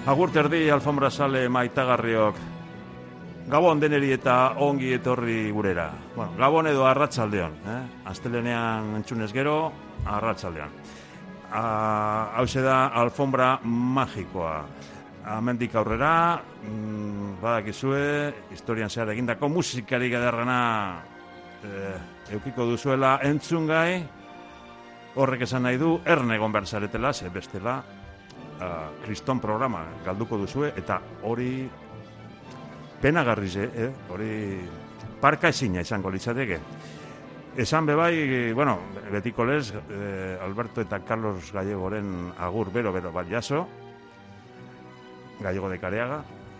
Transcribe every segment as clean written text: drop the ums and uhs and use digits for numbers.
Agurterdi alfombra sale maitagarriok. Gabon deneri eta ongi etorri gurera. Bueno, Gabon edo arratsaldeon, Astelenean entzunez gero, arratsaldean. Hauxe da alfombra magikoa. Hemendik aurrera, badakizue, historian zehar egindako musikarik ederrena eukiko duzuela entzungai. Horrek esan nahi du, erne egon behar zaretela, ze bestela, kriston programa galduko duzue, eta hori penagarriz, hori parka ezina izango litzateke. Esan bebai, bueno, betiko lez, Alberto eta Carlos Gallegoren agur bero bat jaso, Gallego de Careaga,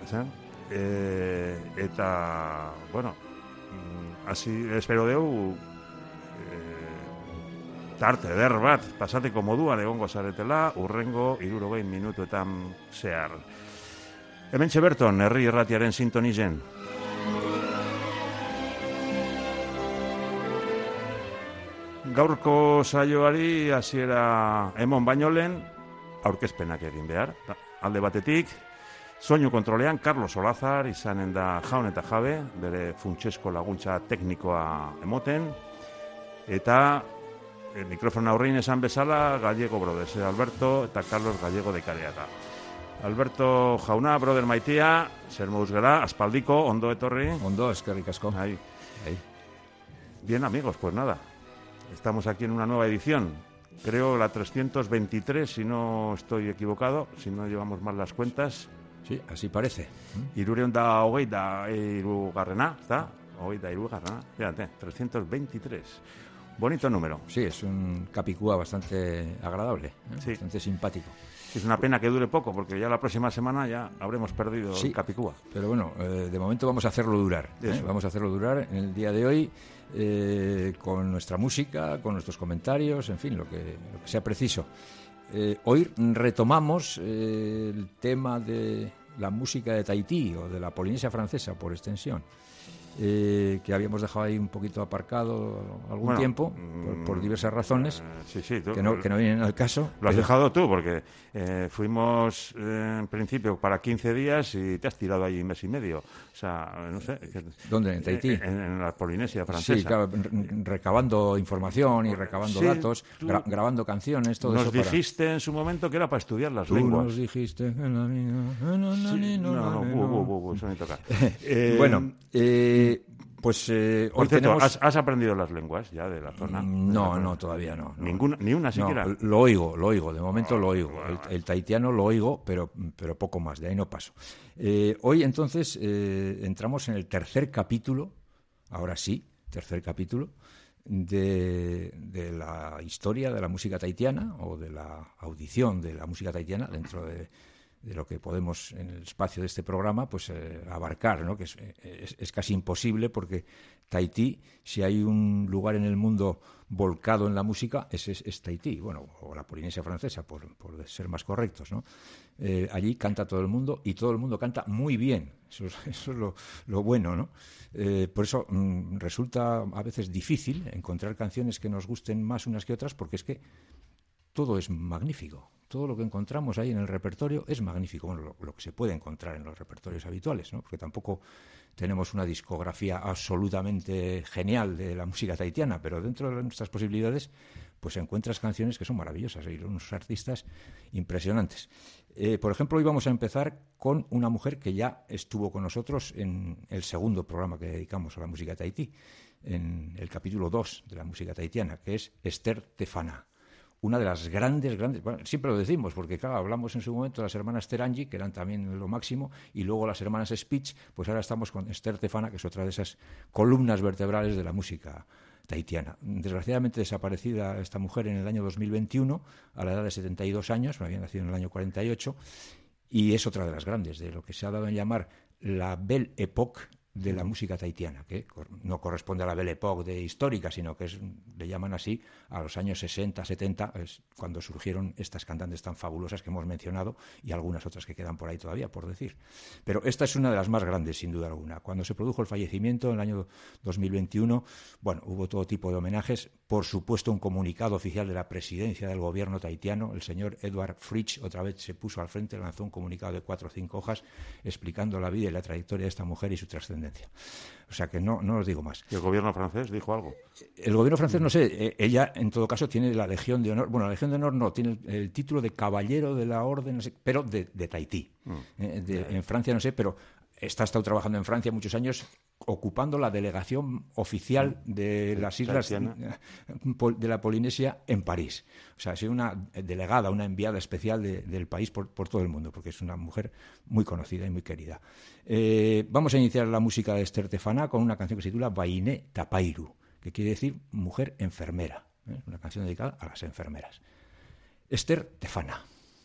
eta, bueno, hasi espero deu, tarte eder bat, pasateko moduan egongo zaretela, urrengo 60 minutuetan zehar. Hementxe berton, herri irratiaren sintonizen. Gaurko saioari hasiera emon baino lehen, aurkezpenak egin behar. Alde batetik, soinu kontrolean Carlos Olazar izanen da jaun eta jabe, bere funtsesko laguntza teknikoa emoten, eta mikrofona aurrein esan bezala, Gallego Brothers, Alberto eta Carlos Gallego de Careaga. Alberto jauna, brother maitia, zer moduz gara, aspaldiko, ondo etorri. Ondo, eskerrik asko. Ahí. Bien, amigos, pues nada, estamos aquí en una nueva edición, creo la 323, si no estoy equivocado, si no llevamos mal las cuentas. Sí, así parece. Irureun da hogeita irugarrena, ¿está? Hogeita irugarrena, fíjate, 323. Bonito número. Sí, es un capicúa bastante agradable, sí. Bastante simpático. Es una pena que dure poco, porque ya la próxima semana ya habremos perdido el capicúa. Pero bueno, de momento vamos a hacerlo durar. Vamos a hacerlo durar en el día de hoy, con nuestra música, con nuestros comentarios, en fin, lo que sea preciso. Hoy retomamos el tema de la música de Tahití, o de la Polinesia Francesa, por extensión. Que habíamos dejado ahí un poquito aparcado algún tiempo por diversas razones que no vienen al caso. Lo has dejado tú, porque fuimos en principio para 15 días y te has tirado ahí un mes y medio. O sea, no sé. ¿Dónde? ¿En Tahití? En la Polinesia Francesa. Sí, claro, recabando información y recabando datos, grabando canciones, todo nos eso. Nos dijiste en su momento que era para estudiar las lenguas. Tú nos dijiste que la mía... eso ni toca. Bueno, pues hoy tenemos... ¿Has aprendido las lenguas ya de la zona? No, todavía no. ¿Ninguna? ¿Ni una siquiera? No, lo oigo, de momento lo oigo. El tahitiano lo oigo, pero poco más, de ahí no paso. Hoy entonces entramos en el tercer capítulo, ahora sí, tercer capítulo, de la historia de la música tahitiana, o de la audición de la música tahitiana dentro de lo que podemos en el espacio de este programa pues abarcar, ¿no? Que es casi imposible, porque Tahití, si hay un lugar en el mundo volcado en la música, es Tahití, bueno, o la Polinesia Francesa, por ser más correctos, ¿no? Allí canta todo el mundo, y todo el mundo canta muy bien. Eso es lo bueno, ¿no? Por eso resulta a veces difícil encontrar canciones que nos gusten más unas que otras, porque es que todo es magnífico. Todo lo que encontramos ahí en el repertorio es magnífico. Bueno, lo que se puede encontrar en los repertorios habituales, ¿no? Porque tampoco tenemos una discografía absolutamente genial de la música tahitiana, pero dentro de nuestras posibilidades pues encuentras canciones que son maravillosas y unos artistas impresionantes. Por ejemplo, hoy vamos a empezar con una mujer que ya estuvo con nosotros en el segundo programa que dedicamos a la música tahití, en el capítulo 2 de la música tahitiana, que es Esther Tefana. Una de las grandes, bueno, siempre lo decimos, porque claro, hablamos en su momento de las hermanas Terangi, que eran también lo máximo, y luego las hermanas Speech, pues ahora estamos con Esther Tefana, que es otra de esas columnas vertebrales de la música tahitiana. Desgraciadamente desaparecida esta mujer en el año 2021, a la edad de 72 años, había nacido en el año 48, y es otra de las grandes, de lo que se ha dado en llamar la Belle Époque de la música tahitiana, que no corresponde a la Belle Époque de histórica, sino que le llaman así a los años 60, 70, es cuando surgieron estas cantantes tan fabulosas que hemos mencionado y algunas otras que quedan por ahí todavía, por decir. Pero esta es una de las más grandes, sin duda alguna. Cuando se produjo el fallecimiento en el año 2021, bueno, hubo todo tipo de homenajes, por supuesto un comunicado oficial de la presidencia del gobierno tahitiano, el señor Edward Fritsch otra vez se puso al frente, lanzó un comunicado de 4 o 5 hojas explicando la vida y la trayectoria de esta mujer y su trascendencia. O sea que no os digo más. ¿Y el gobierno francés dijo algo? El gobierno francés, no sé, ella en todo caso tiene la Legión de Honor, bueno, la Legión de Honor no, tiene el título de Caballero de la Orden, no sé, pero de Tahití. En Francia no sé, pero ha estado trabajando en Francia muchos años ocupando la delegación oficial de las islas de la Polinesia en París. O sea, ha sido una delegada, una enviada especial del país por todo el mundo, porque es una mujer muy conocida y muy querida. Vamos a iniciar la música de Esther Tefana con una canción que se titula Vainé Tapairu, que quiere decir mujer enfermera. Una canción dedicada a las enfermeras. Esther Tefana.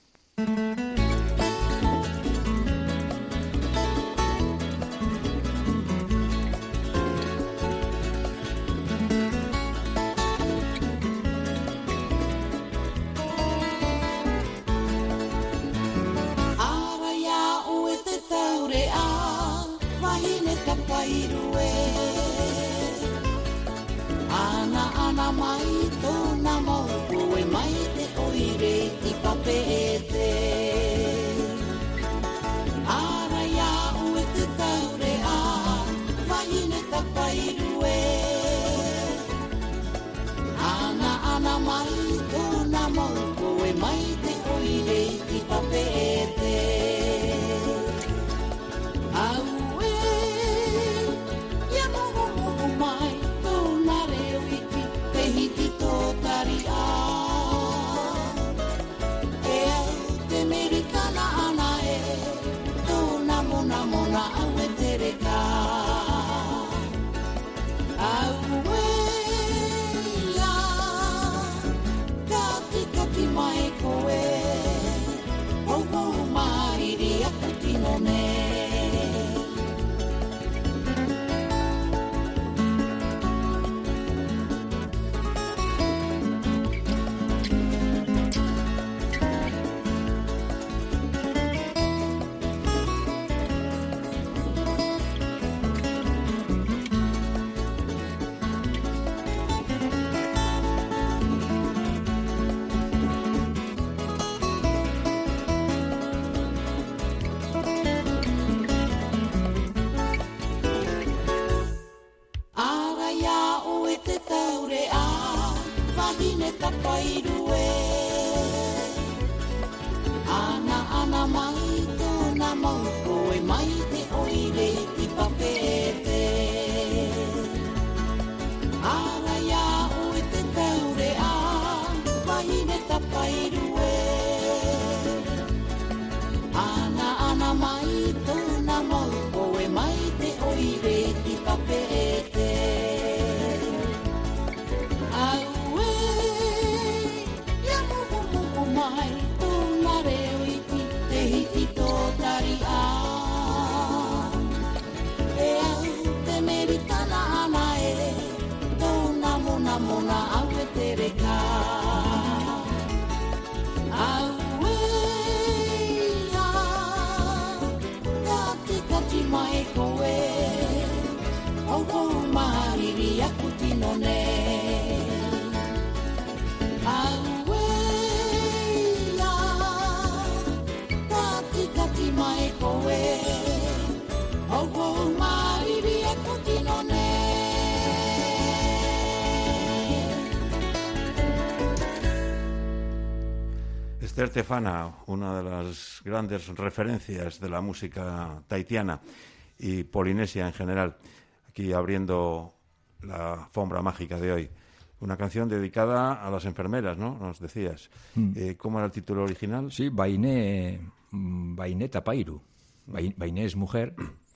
Esther Tefana, una de las grandes referencias de la música tahitiana y polinesia en general, aquí abriendo la alfombra mágica de hoy. Una canción dedicada a las enfermeras, ¿no? Nos decías. ¿Cómo era el título original? Sí, Vainé Tapairu. Vainé es mujer,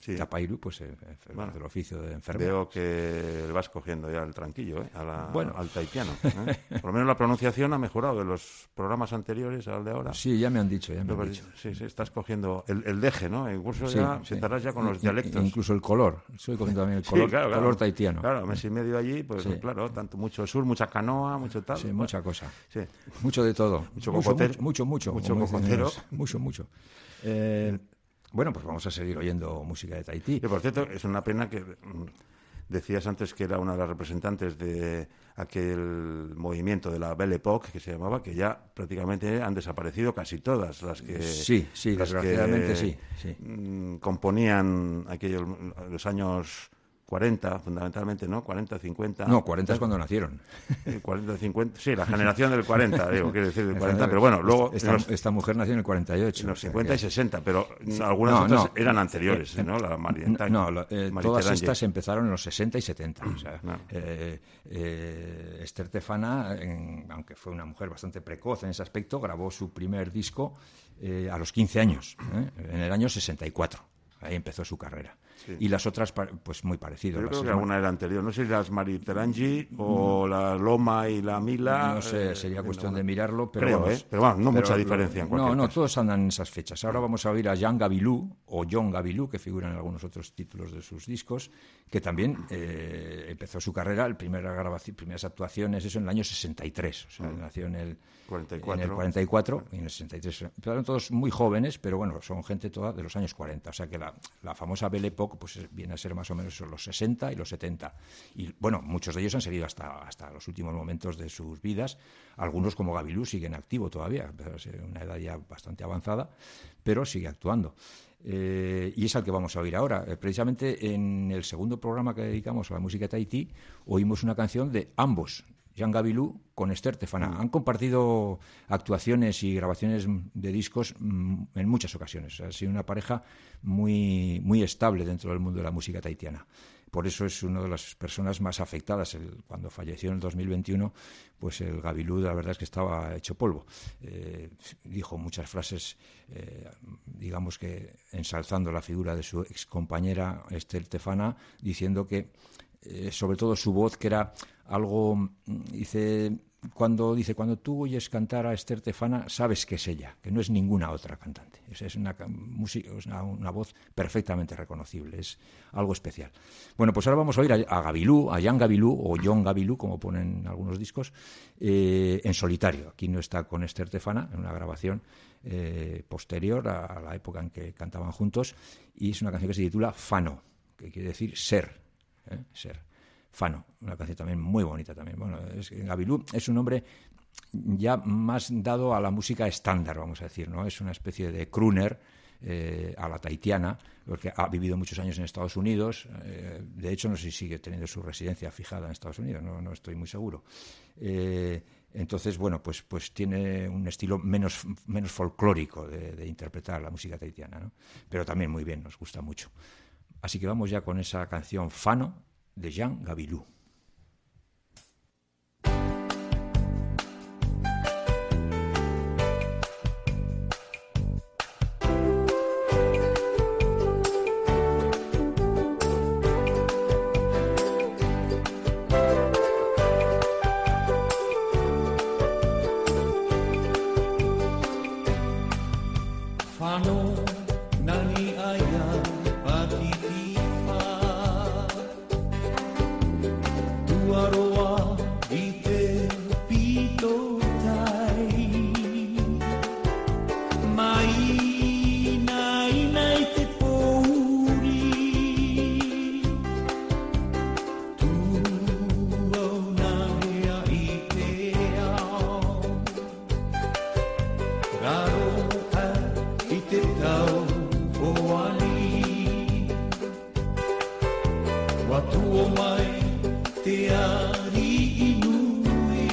Sí. Tapairu, pues del oficio de enfermero. Veo que le vas cogiendo ya el tranquillo, Bueno. al tahitiano. Por lo menos la pronunciación ha mejorado de los programas anteriores al de ahora. Sí, ya me han dicho. Sí, estás cogiendo el deje, ¿no? Incluso Sí, ya sí. empezarás ya con los dialectos. Incluso el color. Estoy cogiendo también el color, color tahitiano. Claro, mes y medio allí, pues Sí. claro, tanto mucho sur, mucha canoa, mucho tal. Sí, mucha cosa. Sí. Mucho de todo. Mucho cocotero. Mucho. Mucho como dicen cocotero. ellos. Mucho. Bueno, pues vamos a seguir oyendo música de Tahití. Que por cierto, es una pena que decías antes que era una de las representantes de aquel movimiento de la Belle Époque que se llamaba, que ya prácticamente han desaparecido casi todas las que Sí, desgraciadamente que, sí. Componían los años 40, fundamentalmente, ¿no? 40, 50... No, 40 es cuando nacieron. 40, 50... Sí, la generación del 40, quiero decir, del 40, pero bueno, luego... Esta mujer nació en el 48. En los 50 y 60, pero algunas otras eran anteriores, ¿no? La Marietta, todas estas empezaron en los 60 y 70. O sea, no. Esther Tefana, aunque fue una mujer bastante precoz en ese aspecto, grabó su primer disco a los 15 años, en el año 64. Ahí empezó su carrera. Sí. Y las otras, pues muy parecido. Yo creo que alguna era anterior. No sé si las Mariterangi o la Loma y la Mila. No sé, sería cuestión de mirarlo. Pero creo, vamos, pero bueno, no mucha diferencia en cualquier No, caso. todos andan en esas fechas. Ahora vamos a oír a Jean Gabilou, o John Gabilou, que figuran en algunos otros títulos de sus discos, que también empezó su carrera, primeras actuaciones, eso en el año 63. O sea, nació en el 44 y en el 63. Eran todos muy jóvenes, pero bueno, son gente toda de los años 40. O sea que la famosa Belle Époque pues viene a ser más o menos los 60 y los 70. Y bueno, muchos de ellos han seguido hasta los últimos momentos de sus vidas. Algunos, como Gabilou, siguen activo todavía, a ser una edad ya bastante avanzada, pero sigue actuando. Y es al que vamos a oír ahora. Precisamente en el segundo programa que dedicamos a la música de Tahití, oímos una canción de ambos, Jean Gabilou con Esther Tefana. Han compartido actuaciones y grabaciones de discos en muchas ocasiones. Ha sido una pareja muy, muy estable dentro del mundo de la música tahitiana. Por eso es una de las personas más afectadas. Cuando falleció en el 2021, pues el Gabilou, la verdad es que estaba hecho polvo. Dijo muchas frases, digamos que ensalzando la figura de su excompañera Esther Tefana, diciendo que sobre todo su voz, que era algo, cuando tú oyes cantar a Esther Tefana, sabes que es ella, que no es ninguna otra cantante. Es una voz perfectamente reconocible, es algo especial. Bueno, pues ahora vamos a oír a Gabilou, a Jean Gabilou, o John Gabilou, como ponen en algunos discos, en solitario. Aquí no está con Esther Tefana, en una grabación posterior a la época en que cantaban juntos, y es una canción que se titula Fano, que quiere decir ser. Ser. Fano, una canción también muy bonita también. Bueno, Gabilou es un hombre ya más dado a la música estándar, vamos a decir, ¿no? Es una especie de crooner a la tahitiana, porque ha vivido muchos años en Estados Unidos. De hecho, no sé si sigue teniendo su residencia fijada en Estados Unidos, no estoy muy seguro. Entonces, bueno, pues tiene un estilo menos folclórico de interpretar la música tahitiana, ¿no? Pero también muy bien, nos gusta mucho. Así que vamos ya con esa canción Fano de Jean Gabilou. Fano nani aya patitifa Tuaroa ite pito tai Mai nai te pouri Tu au nania ite au Raro te tau o ali Watu o mai te ari inui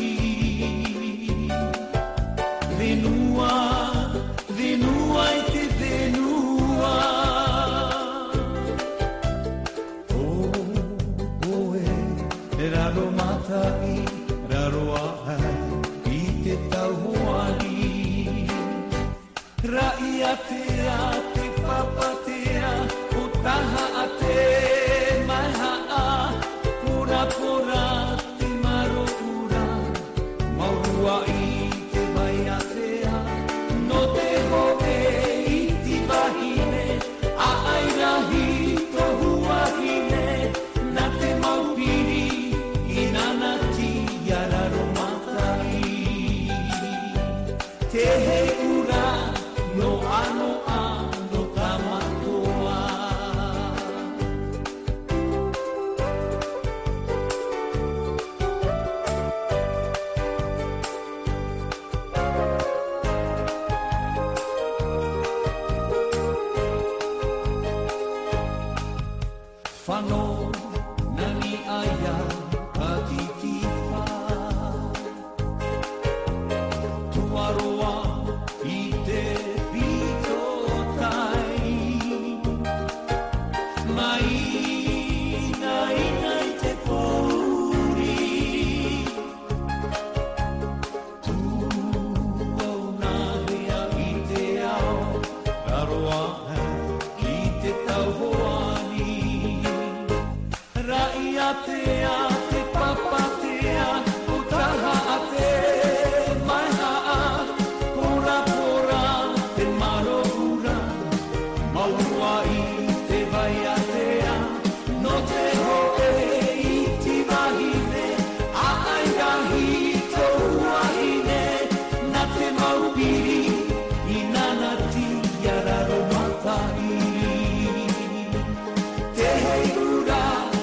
Venua i te venua Raro matai, raro ai I te tau o ali Raia te papatea o taha te heura no ano ano tamatoa. Whanau nani aia katitifa Tuaroa i te pito tai Mai ina i te pōuri Tu au nā rea i te ao Raroa i te tauhoani Rai a te papatea, o taha a te mai haa, pora pora te marora, maua i te vai a tea, no te hoe i ti wahine, a aingahi tohua hine, na te maupiri, i nana ti yararo matai. Te heura,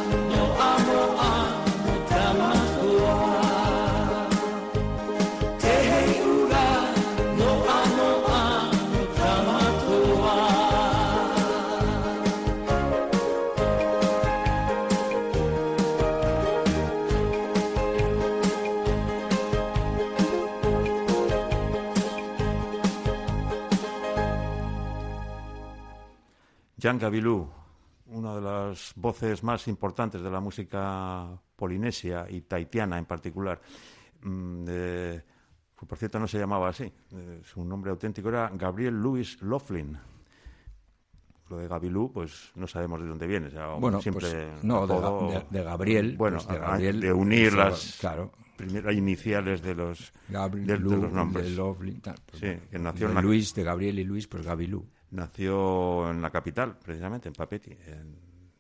Jan Gabilu, una de las voces más importantes de la música polinesia y tahitiana en particular. Por cierto, no se llamaba así. Su nombre auténtico era Gabriel Louis Laughlin. Lo de Gabilu, pues no sabemos de dónde viene. O sea, bueno, siempre pues, no, de Gabriel. Bueno, pues de Gabriel, de unir las claro, primeras iniciales de los, de los nombres. De Laughlin, tal, pues, sí, que nació de Luis, de Gabriel y Luis, pues Gabilu. Nació en la capital, precisamente, en Papeete, en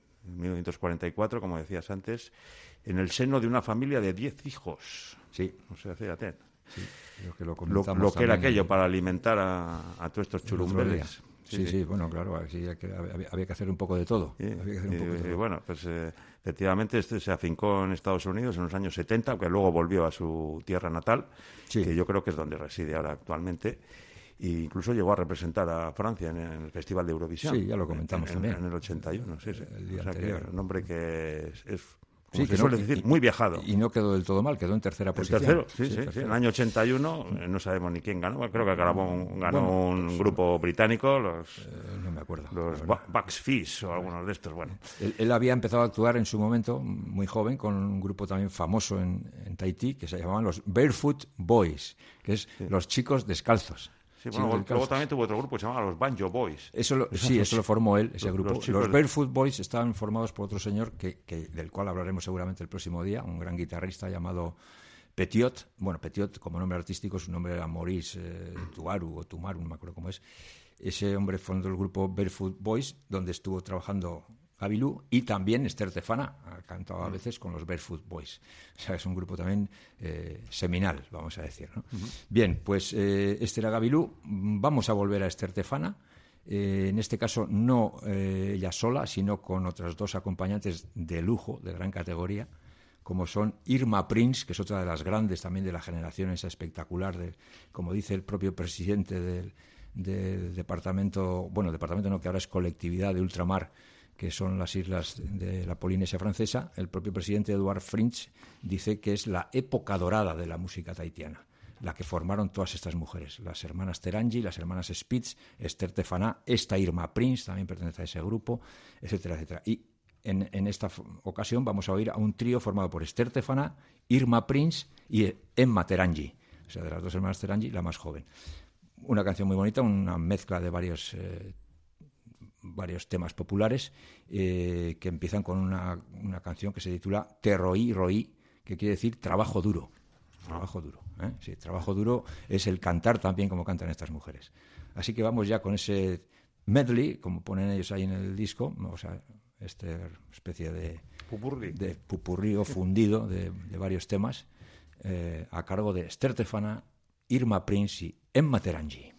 1944, como decías antes, en el seno de una familia de 10 hijos. Sí. O sea, fíjate. Sí, lo que era aquello para alimentar a todos estos churumbeles. Sí, bueno, claro, había que hacer un poco de todo. Bueno, pues efectivamente este se afincó en Estados Unidos en los años 70, que luego volvió a su tierra natal, que yo creo que es donde reside ahora actualmente. E incluso llegó a representar a Francia en el Festival de Eurovisión. Sí, ya lo comentamos también. En el 81, sí. El día o sea anterior. que un hombre que es Sí, que suele decir, muy viajado. Y no quedó del todo mal, quedó en tercera posición. Tercero, sí. En el año 81, no sabemos ni quién ganó. Creo que ganó un grupo británico, no me acuerdo. Los Bucks Fizz o algunos de estos, bueno. Él había empezado a actuar en su momento, muy joven, con un grupo también famoso en Tahití, que se llamaban los Barefoot Boys, que es los chicos descalzos. Sí, bueno, luego también tuvo otro grupo que se llamaba los Banjo Boys. Eso lo formó él, ese grupo. Los Barefoot Boys estaban formados por otro señor del cual hablaremos seguramente el próximo día, un gran guitarrista llamado Petiot. Bueno, Petiot, como nombre artístico, su nombre era Maurice Tuaru o Tumaru, no me acuerdo cómo es. Ese hombre fundó el grupo Barefoot Boys, donde estuvo trabajando Gabilu, y también Esther Tefana ha cantado a veces con los Barefoot Boys. O sea, es un grupo también seminal, vamos a decir, ¿no? Bien, pues este era Gabilu. Vamos a volver a Esther Tefana. En este caso no ella sola, sino con otras dos acompañantes de lujo, de gran categoría, como son Irma Prince, que es otra de las grandes también de la generación esa espectacular, como dice el propio presidente del departamento no, que ahora es colectividad de ultramar, que son las islas de la Polinesia francesa. El propio presidente Edouard Fringe dice que es la época dorada de la música tahitiana, la que formaron todas estas mujeres, las hermanas Terangi, las hermanas Spitz, Esther Tefana, esta Irma Prince también pertenece a ese grupo, etcétera, etcétera. Y en esta ocasión vamos a oír a un trío formado por Esther Tefana, Irma Prince y Emma Terangi, o sea, de las dos hermanas Terangi, la más joven. Una canción muy bonita, una mezcla de varios temas populares que empiezan con una canción que se titula Te Roí, Roí, que quiere decir trabajo duro. Trabajo duro, ¿eh? Sí, trabajo duro es el cantar también como cantan estas mujeres. Así que vamos ya con ese medley, como ponen ellos ahí en el disco, o sea, esta especie de pupurrí o fundido de varios temas, a cargo de Esther Tefana, Irma Prince y Emma Terangi.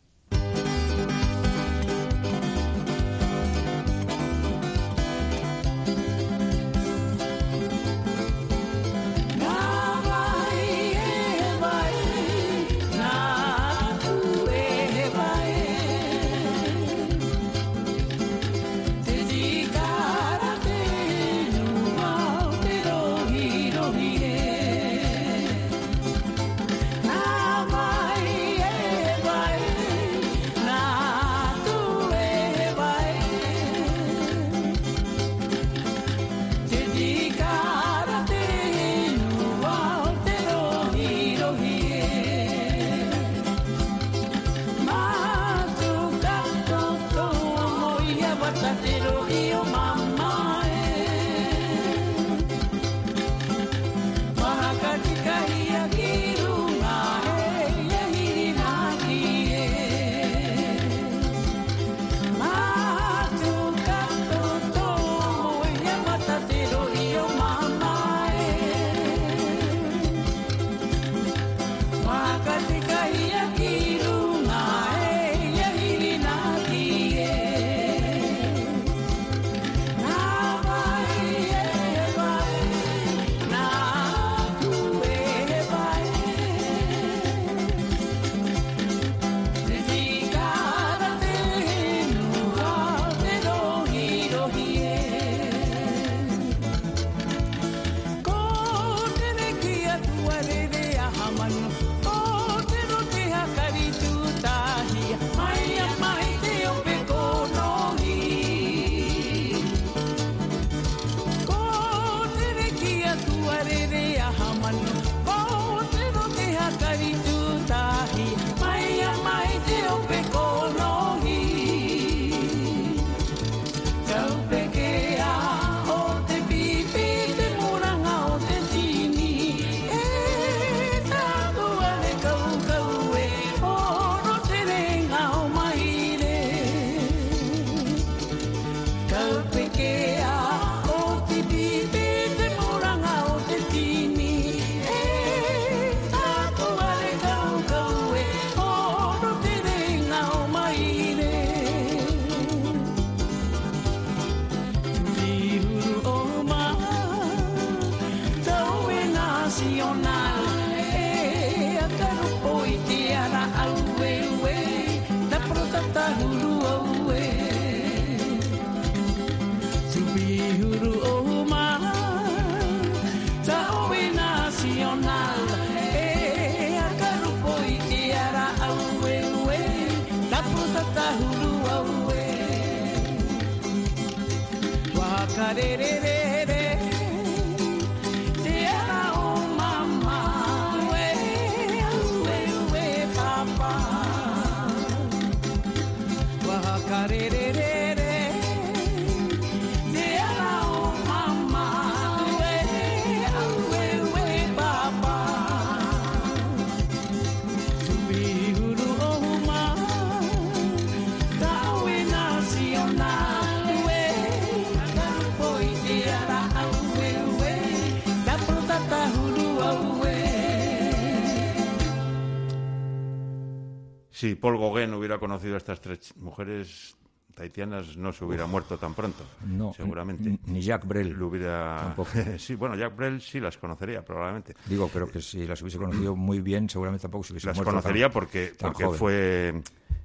Si Paul Gauguin hubiera conocido a estas tres mujeres tahitianas, no se hubiera muerto tan pronto, no, seguramente. Ni Jacques Brel. Lo hubiera... Tampoco. Sí, bueno, Jacques Brel sí las conocería, probablemente. Digo, pero que si las hubiese conocido muy bien, seguramente tampoco se hubiese las muerto. Las conocería tan porque joven. Fue...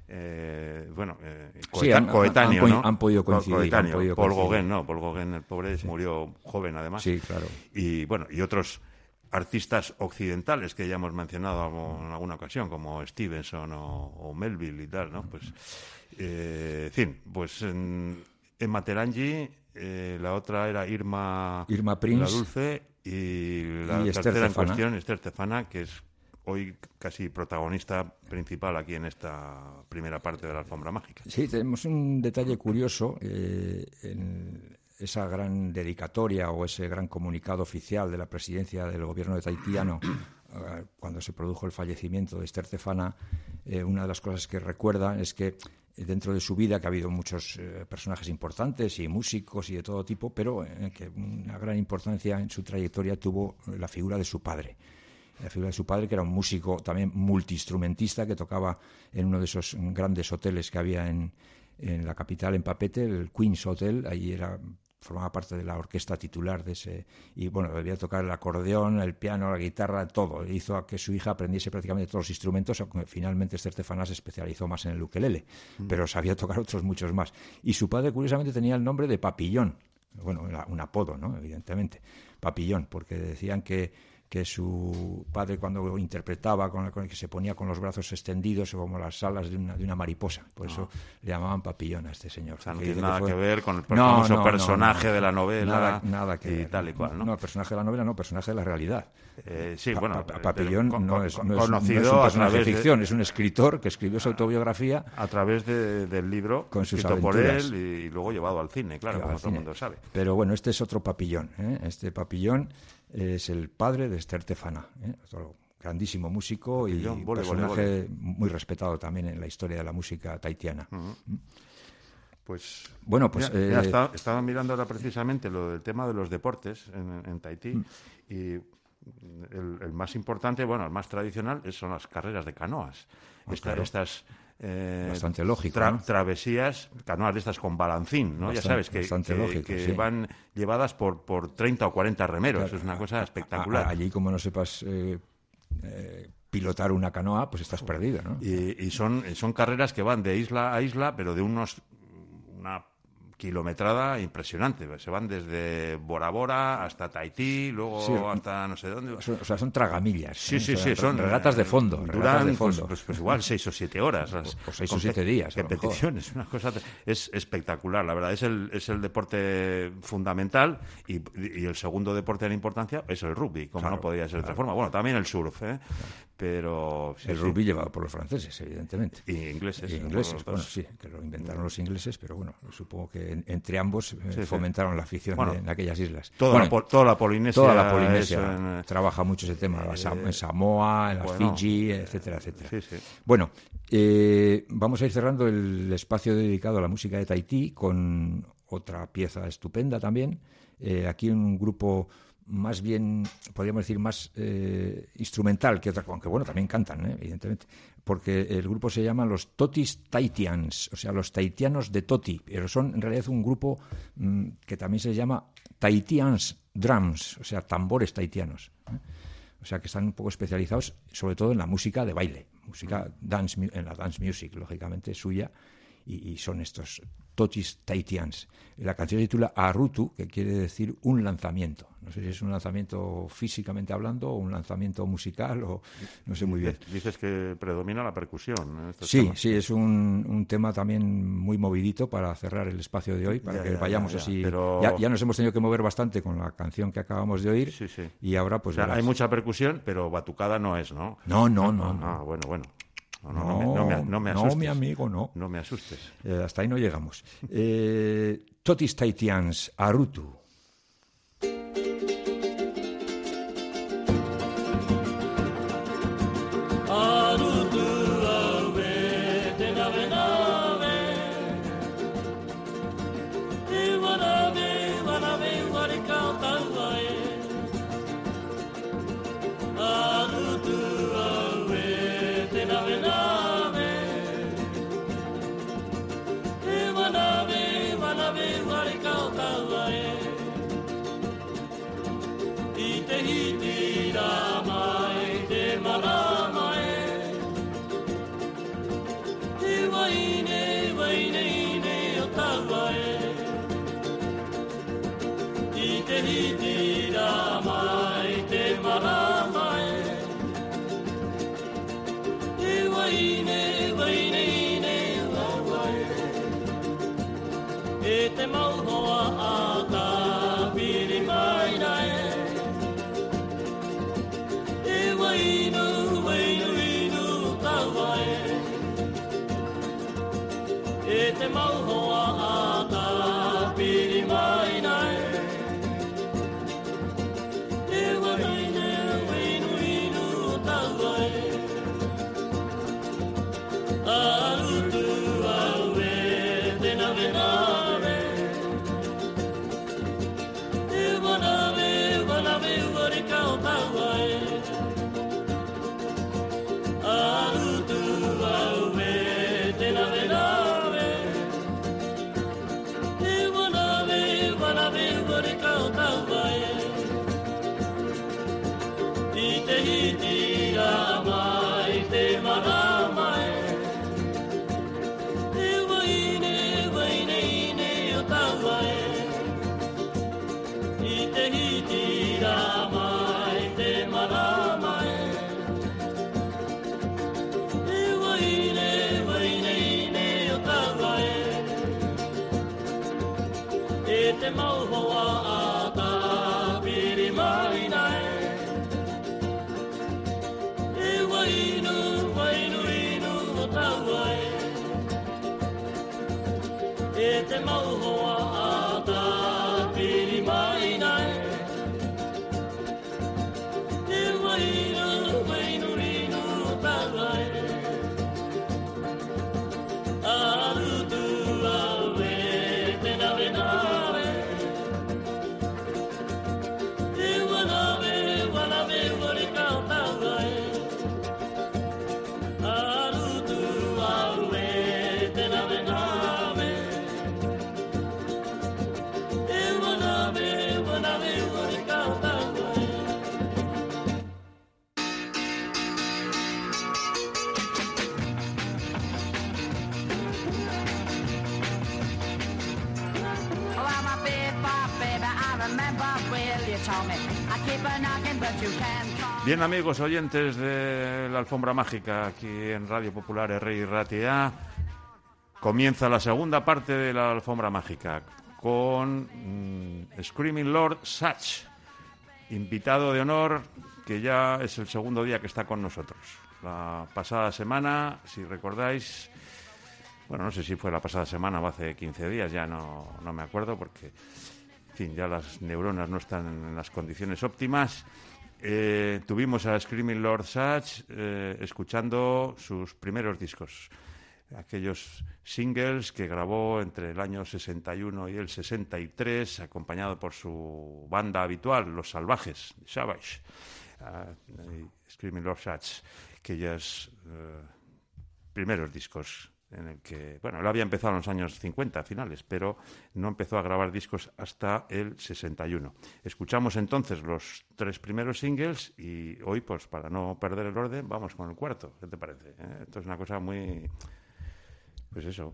coetáneo, ¿no? Han podido coincidir. Coetáneo. Paul Gauguin, no. Paul Gauguin, el pobre, murió joven, además. Sí, claro. Y, bueno, y otros artistas occidentales que ya hemos mencionado en alguna ocasión, como Stevenson o Melville y tal, ¿no? Pues, en fin, pues Emma Terangi, la otra era Irma Prince, la Dulce, y la tercera en cuestión, Esther Stefana, que es hoy casi protagonista principal aquí en esta primera parte de la Alfombra Mágica. Sí, tenemos un detalle curioso en esa gran dedicatoria o ese gran comunicado oficial de la presidencia del gobierno de tahitiano cuando se produjo el fallecimiento de Esther Stefana. Una de las cosas que recuerda es que dentro de su vida, que ha habido muchos personajes importantes y músicos y de todo tipo, pero que una gran importancia en su trayectoria tuvo la figura de su padre. la figura de su padre, que era un músico también multiinstrumentista que tocaba en uno de esos grandes hoteles que había en la capital, en Papeete, el Queen's Hotel. Ahí formaba parte de la orquesta titular de ese, y bueno, debía tocar el acordeón, el piano, la guitarra, todo. Hizo a que su hija aprendiese prácticamente todos los instrumentos, aunque finalmente Stertefana se especializó más en el ukelele, pero sabía tocar otros muchos más. Y su padre, curiosamente, tenía el nombre de Papillón, bueno, un apodo, ¿no? Evidentemente, Papillón, porque decían que su padre, cuando interpretaba, que se ponía con los brazos extendidos como las alas de una mariposa, por eso le llamaban Papillón a este señor. O sea, no tiene nada que ver con el famoso personaje de la novela, nada que ver, tal y cual, ¿no? No, el personaje de la novela no, personaje de la realidad. Sí, bueno, Papillón no es un conocido personaje de ficción, es un escritor que escribió su autobiografía a través del libro con sus escrito aventuras por él y luego llevado al cine, claro, como todo el mundo sabe. Pero bueno, este es otro Papillón, ¿eh? Este Papillón es el padre de Stertefana, otro grandísimo músico y personaje muy respetado también en la historia de la música tahitiana. Pues bueno, pues estaba mirando ahora precisamente lo del tema de los deportes en Tahití y el más importante, bueno, el más tradicional son las carreras de canoas. Estas bastante lógico, ¿no? Travesías, canoas de estas con balancín, ¿no? Ya sabes que sí. van llevadas por 30 o 40 remeros, claro, es una cosa espectacular. Allí, como no sepas pilotar una canoa, pues estás perdido, ¿no? Y son carreras que van de isla a isla, pero de una kilometrada impresionante. Se van desde Bora Bora hasta Tahití, luego hasta no sé dónde. O sea, son tragamillas. Sí, son regatas de fondo. Duran pues igual 6 o 7 horas. O 6 o 7 días. Competiciones, una cosa es espectacular. La verdad, es el deporte fundamental y el segundo deporte de importancia es el rugby, como no podría ser de otra forma. Bueno, también el surf, pero el rugby llevado por los franceses, evidentemente. Y ingleses. Bueno, sí, que lo inventaron los ingleses, pero bueno, supongo que entre ambos fomentaron la afición en aquellas islas. Toda la Polinesia trabaja mucho ese tema, en Samoa, en las Fiji, etcétera, etcétera. Sí. Bueno, vamos a ir cerrando el espacio dedicado a la música de Tahití con otra pieza estupenda también. Aquí un grupo más bien, podríamos decir, más instrumental que otra, aunque bueno, también cantan, evidentemente, porque el grupo se llama los Totis Tahitians, o sea, los tahitianos de Toti, pero son en realidad un grupo que también se llama Tahitians Drums, o sea, tambores tahitianos, o sea, que están un poco especializados sobre todo en la música de baile, música en la dance music, lógicamente suya, y son estos Totis Tahitians. La canción se titula Arutu, que quiere decir un lanzamiento. No sé si es un lanzamiento físicamente hablando o un lanzamiento musical, o no sé muy bien. Dices que predomina la percusión. Sí, es un tema también muy movidito para cerrar el espacio de hoy, para que vayamos así. Pero ya nos hemos tenido que mover bastante con la canción que acabamos de oír. Sí. Y ahora pues hay mucha percusión, pero batucada no es, ¿no? No. Ah, bueno. No me asustes. No, mi amigo, no. No me asustes. Hasta ahí no llegamos. Totis Tahitians, Arutu. Bien, amigos oyentes de la Alfombra Mágica, aquí en Radio Popular Herri Ratia, comienza la segunda parte de la Alfombra Mágica con Screaming Lord Sutch, invitado de honor, que ya es el segundo día que está con nosotros. La pasada semana, si recordáis, bueno, no sé si fue la pasada semana o hace 15 días, ya no me acuerdo porque, en fin, ya las neuronas no están en las condiciones óptimas. Tuvimos a Screaming Lord Sutch escuchando sus primeros discos, aquellos singles que grabó entre el año 61 y el 63, acompañado por su banda habitual, Los Salvajes, Savage. Screaming Lord Sutch, aquellos primeros discos en el que, bueno, él había empezado en los años 50 finales, pero no empezó a grabar discos hasta el 61. Escuchamos entonces los 3 primeros singles y hoy, pues para no perder el orden, vamos con el cuarto. ¿Qué te parece? Esto es una cosa muy, pues eso,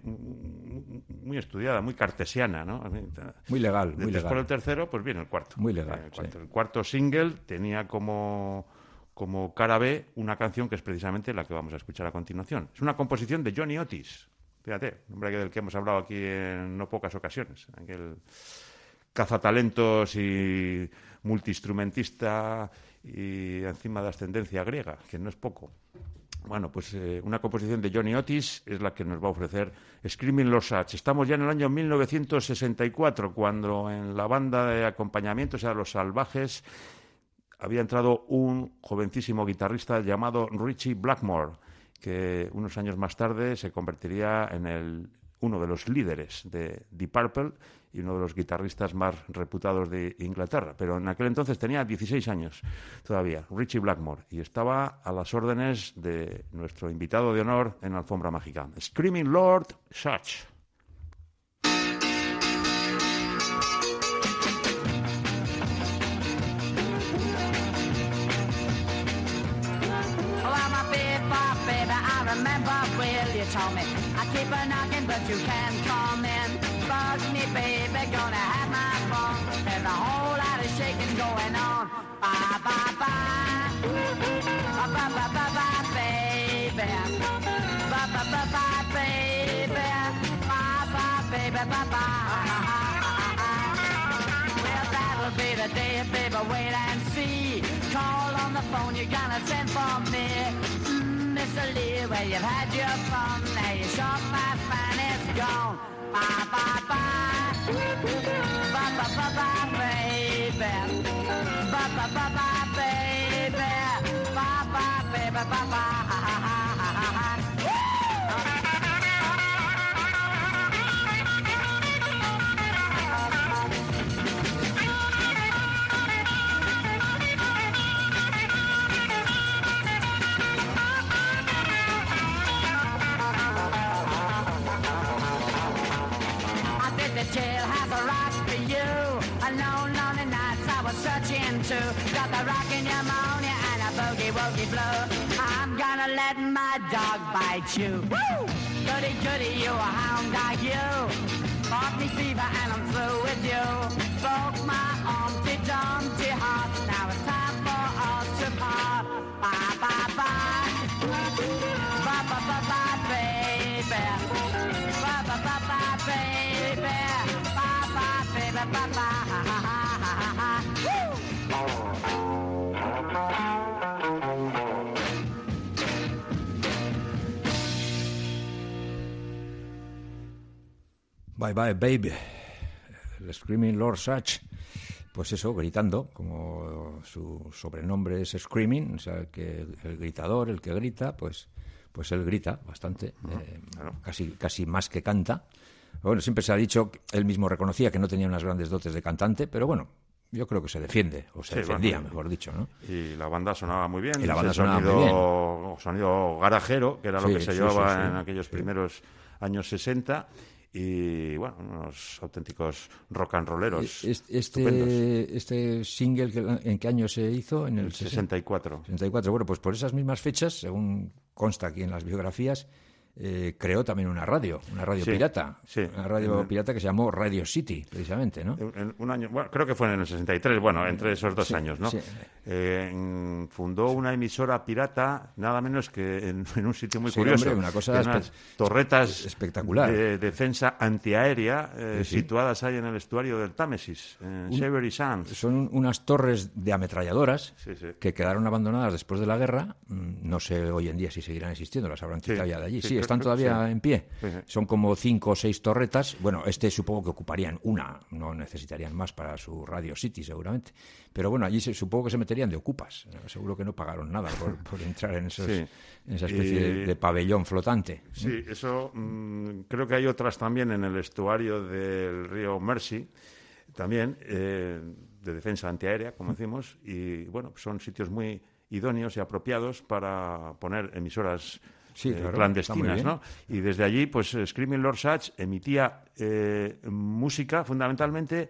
muy estudiada, muy cartesiana, ¿no? Muy legal, muy Después legal. del tercero, pues viene el cuarto. Muy legal, Sí. sí. El cuarto single tenía como cara B una canción que es precisamente la que vamos a escuchar a continuación. Es una composición de Johnny Otis, fíjate, hombre del que hemos hablado aquí en no pocas ocasiones, aquel cazatalentos y multiinstrumentista y encima de ascendencia griega, que no es poco. Bueno, pues una composición de Johnny Otis es la que nos va a ofrecer Screaming Lord Sutch. Estamos ya en el año 1964, cuando en la banda de acompañamiento, o sea, Los Salvajes, había entrado un jovencísimo guitarrista llamado Ritchie Blackmore, que unos años más tarde se convertiría en uno de los líderes de Deep Purple y uno de los guitarristas más reputados de Inglaterra. Pero en aquel entonces tenía 16 años todavía, Ritchie Blackmore, y estaba a las órdenes de nuestro invitado de honor en la Alfombra Mágica, Screaming Lord Sutch. Remember, well, you told me I keep a knocking, but you can't come in. Bug me, baby, gonna have my fun. There's a whole lot of shaking going on. Bye, bye, bye. Bye, bye, bye, bye, bye, baby. Bye, bye, bye, bye, baby. Bye, bye, baby, bye, bye. Well, that'll be the day, baby, wait and see. Call on the phone, you're gonna send for me. Mr. Lee, where you've had your fun, now your shop my fan is gone. Bye, bye, bye. Bye, bye, bye, bye, baby. Bye, bye, bye, bye, baby. Bye, bye, baby, bye, bye. The jailhouse a rock for you. Alone, lonely nights I was searching too. Got the rockin' pneumonia and a boogie-woogie flu. I'm gonna let my dog bite you. Woo! Goody, goody, you a hound dog, you. Fought me fever and I'm through with you. Broke my Humpty Dumpty heart. Now it's time for us to part. Bye, bye, bye. Bye, bye, bye, bye, baby. Bye, bye, bye, bye, baby. Bye, bye, baby. Bye Bye Baby, el Screaming Lord Sutch, pues eso, gritando, como su sobrenombre es Screaming, o sea, el gritador, el que grita, pues él grita bastante, casi más que canta. Bueno, siempre se ha dicho, él mismo reconocía que no tenía unas grandes dotes de cantante, pero bueno, yo creo que se defiende, o se defendía, mejor dicho, ¿no? Y la banda sonaba muy bien. Y la banda sonaba muy bien. Sonido garajero, que era lo que se llevaba en aquellos sí. primeros años 60. Y, bueno, unos auténticos rock and rolleros estupendos. Este single, ¿en qué año se hizo? En el 64. 64. Bueno, pues por esas mismas fechas, según consta aquí en las biografías, creó también una radio pirata. Sí. Una radio pirata que se llamó Radio City, precisamente, ¿no? En un año, bueno, creo que fue en el 63, bueno, entre esos dos años, ¿no? Sí. Fundó una emisora pirata, nada menos que en un sitio muy Sí, curioso. hombre, una cosa unas torretas espectacular. De defensa antiaérea situadas ahí en el estuario del Támesis, en Shavery Sands. Son unas torres de ametralladoras Sí. que quedaron abandonadas después de la guerra. No sé hoy en día si seguirán existiendo, las habrán quitado ya de allí. Sí, están todavía en pie. Sí. Son como 5 o 6 torretas. Bueno, supongo que ocuparían una, no necesitarían más para su Radio City, seguramente. Pero bueno, allí supongo que se meterían de ocupas. Seguro que no pagaron nada por entrar en esa especie de pabellón flotante. Sí, eso creo que hay otras también en el estuario del río Mersey, también de defensa antiaérea, como decimos, y bueno, son sitios muy idóneos y apropiados para poner emisoras clandestinas, ¿no? Y desde allí, pues Screaming Lord Sutch emitía música fundamentalmente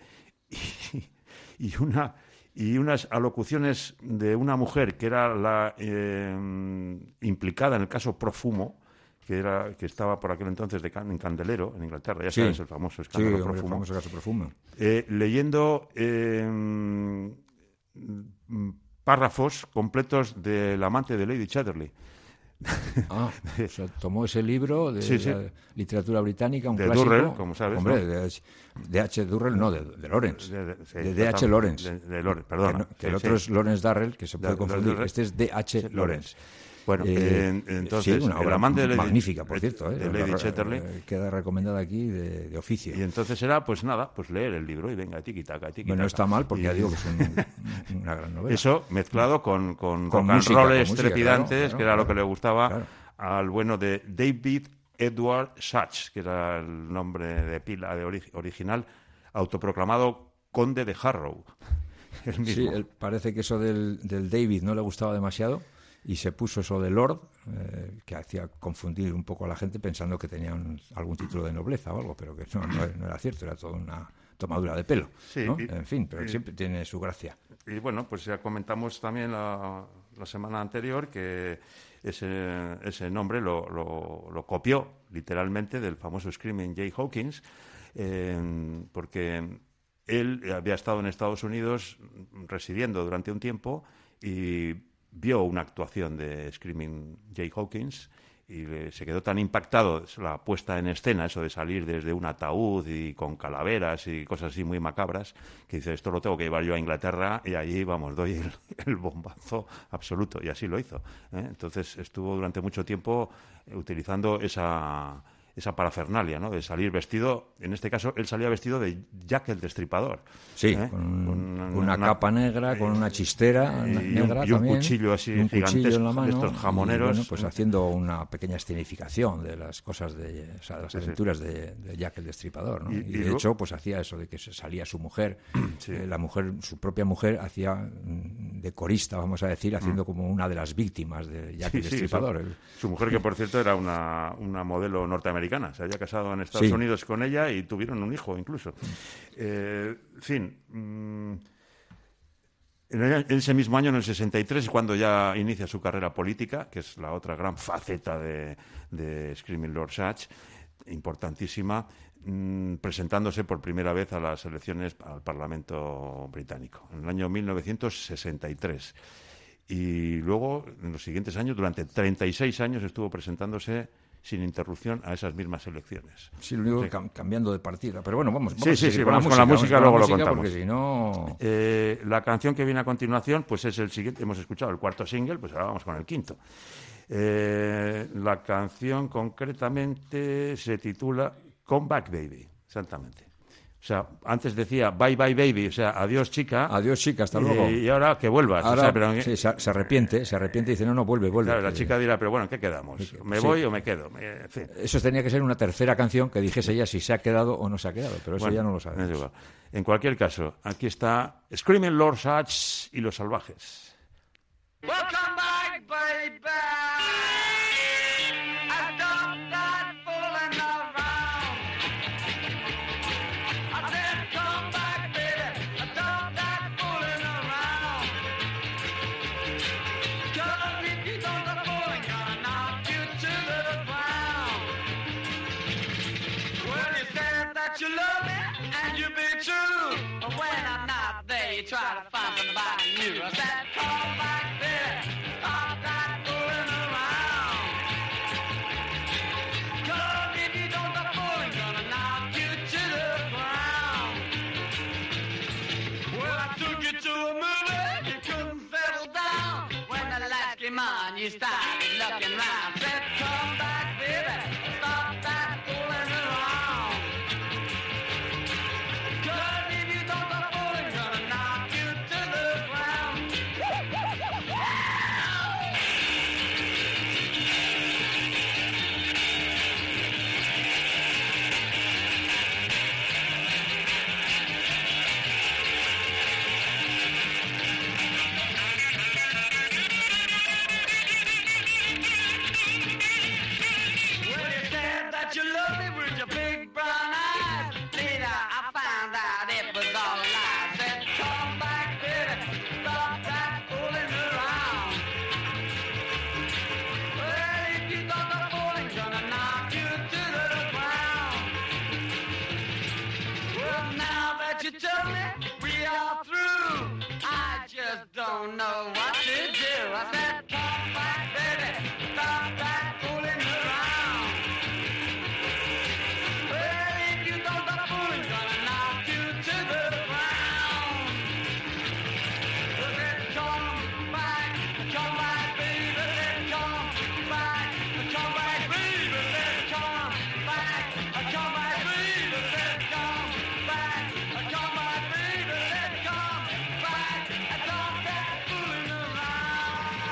y unas alocuciones de una mujer que era la implicada en el caso Profumo, que estaba por aquel entonces en Candelero, en Inglaterra, ya sabes, el famoso escándalo Profumo. El famoso caso Profumo. Leyendo párrafos completos del amante de Lady Chatterley. O sea, tomó ese libro de la literatura británica, un de clásico. Durrell, como sabes. Hombre, ¿no? de H. Durrell, no, de Lawrence. De D.H. Lawrence. De Lawrence, perdón. Que el otro es Lawrence Darrell, que se puede confundir. Este es D.H. Lawrence. Bueno, entonces, una obra magnífica, por cierto. De Lady Chatterley. Queda recomendada aquí de oficio. Y entonces era, pues nada, pues leer el libro y venga, tiquitaca. Bueno, no está mal, porque ya digo que es una gran novela. Eso mezclado con rock and música, rolls trepidantes, claro, que era lo que le gustaba claro. al bueno de David Edward Sutch, que era el nombre de pila original, autoproclamado conde de Harrow. El mismo. Sí, parece que eso del David no le gustaba demasiado. Y se puso eso de Lord, que hacía confundir un poco a la gente pensando que tenían algún título de nobleza o algo, pero que no era cierto, era toda una tomadura de pelo. Sí, ¿no? En fin, pero siempre tiene su gracia. Y bueno, pues ya comentamos también la semana anterior que ese nombre lo copió literalmente del famoso Screaming Jay Hawkins, porque él había estado en Estados Unidos residiendo durante un tiempo y vio una actuación de Screaming Jay Hawkins y se quedó tan impactado la puesta en escena, eso de salir desde un ataúd y con calaveras y cosas así muy macabras, que dice, esto lo tengo que llevar yo a Inglaterra y allí, vamos, doy el bombazo absoluto. Y así lo hizo. Entonces estuvo durante mucho tiempo utilizando esa parafernalia, ¿no? De salir vestido, en este caso él salía vestido de Jack el Destripador. Sí, con una capa negra, con una chistera negra y un también, cuchillo así un gigantesco, cuchillo en la mano, de estos jamoneros. Y, bueno, pues haciendo una pequeña escenificación de las cosas de las aventuras de Jack el Destripador, ¿no? Y de hecho, pues hacía eso de que salía su mujer, su propia mujer hacía de corista, vamos a decir, haciendo como una de las víctimas de Jack el Destripador. Su mujer, que por cierto era una modelo norteamericana. Se había casado en Estados Unidos con ella y tuvieron un hijo incluso. En fin, en ese mismo año, en el 63, es cuando ya inicia su carrera política, que es la otra gran faceta de Screaming Lord Sutch, importantísima, presentándose por primera vez a las elecciones al Parlamento británico, en el año 1963. Y luego, en los siguientes años, durante 36 años, estuvo presentándose sin interrupción a esas mismas elecciones. Sí, lo único que cambiando de partida. Pero bueno, vamos Sí, vamos con la música, luego lo contamos. Porque si no... La canción que viene a continuación pues es el siguiente, hemos escuchado el cuarto single, pues ahora vamos con el quinto. La canción concretamente se titula Come Back Baby, exactamente. O sea, antes decía bye bye baby, o sea, adiós chica. Adiós chica, hasta luego. Y ahora que vuelvas. Ahora, o sea, pero, sí, se arrepiente y dice, no, vuelve. Claro, la chica dirá, pero bueno, ¿en qué quedamos? ¿Me voy o me quedo? En fin. Eso tenía que ser una tercera canción que dijese ella si se ha quedado o no se ha quedado, pero eso ya no lo sabemos. En cualquier caso, aquí está Screaming Lord Sutch y los Salvajes. Welcome back, baby. I don't like fooling around. I said, come back, baby. I don't like fooling around. 'Cause if you don't like fooling, gonna knock you to the ground. Well, you said that you love me and you be true, but when I'm not there, you try to find somebody new. I said, come back, baby. Stop that fooling around. 'Cause if you don't stop fooling, gonna knock you to the ground. Well, I took you to a movie, you couldn't settle down. When the lights came on, you started looking round. Said, come back, baby. Stop that fooling around. 'Cause if you don't stop fooling, gonna knock you to the ground. Well, you said that you love me with your big brown eyes. Later, I found out it was all a lie. Said, come back, baby. Stop that fooling around. Well, if you don't stop fooling, gonna knock you to the ground. Well, now that you tell me we are through, I just don't know what to do. I said, come back, baby. Stop that fooling around. Well, if you don't stop fooling, gonna knock you to the ground. I said, come back, baby. Said, come back, baby. Said, come back, baby. Said, come back, baby. Said, come back, stop that fooling around.